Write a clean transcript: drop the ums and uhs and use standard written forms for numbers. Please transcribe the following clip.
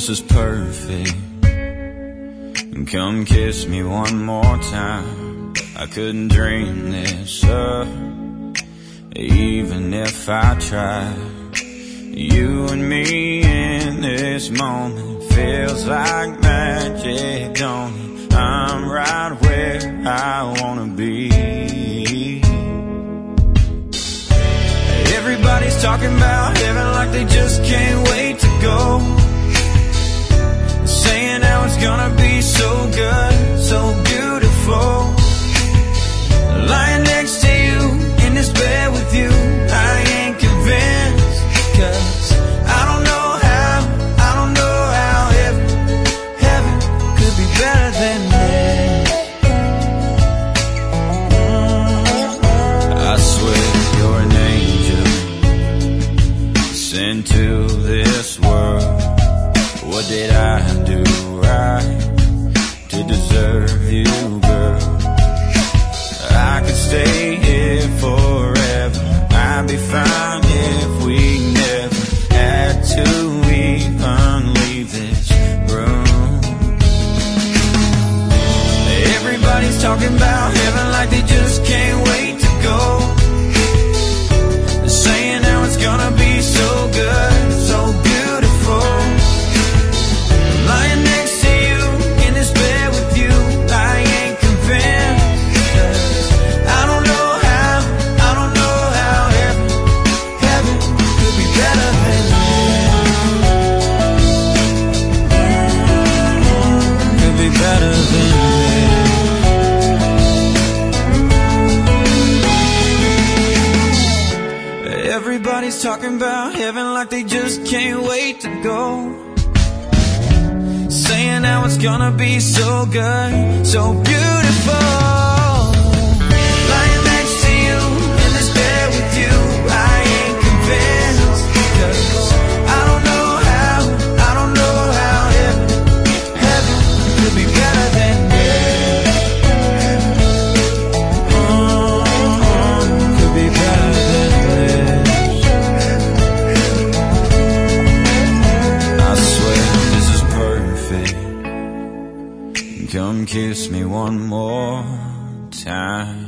this is perfect. Come kiss me one more time. I couldn't dream this up, even if I tried. You and me in this moment feels like magic, don't it? I'm right where I wanna be. Everybody's talking about heaven like they just can't wait to go, saying how it's gonna be so good, so beautiful. Lying next to you in this bed with you, I ain't convinced, 'cause I don't know how heaven could be better than this. I swear you're an angel sent to this world. What did I do right to deserve you, girl? I could stay here forever. I'd be fine if we never had to even leave this room. Everybody's talking about heaven like they just can't wait to go, saying how it's gonna be so good, so beautiful. Lying next to you in this bed with you, I ain't convinced, 'cause I don't know how heaven could be better than this. Could be better than this. Everybody's talking about heaven like they just can't wait to go, saying how it's gonna be so good, so beautiful. Lying next to you in this bed with you, I ain't convinced, 'cause I don't know how heaven could be better than this. Could be better than this. I swear this is perfect. Come kiss me one more time.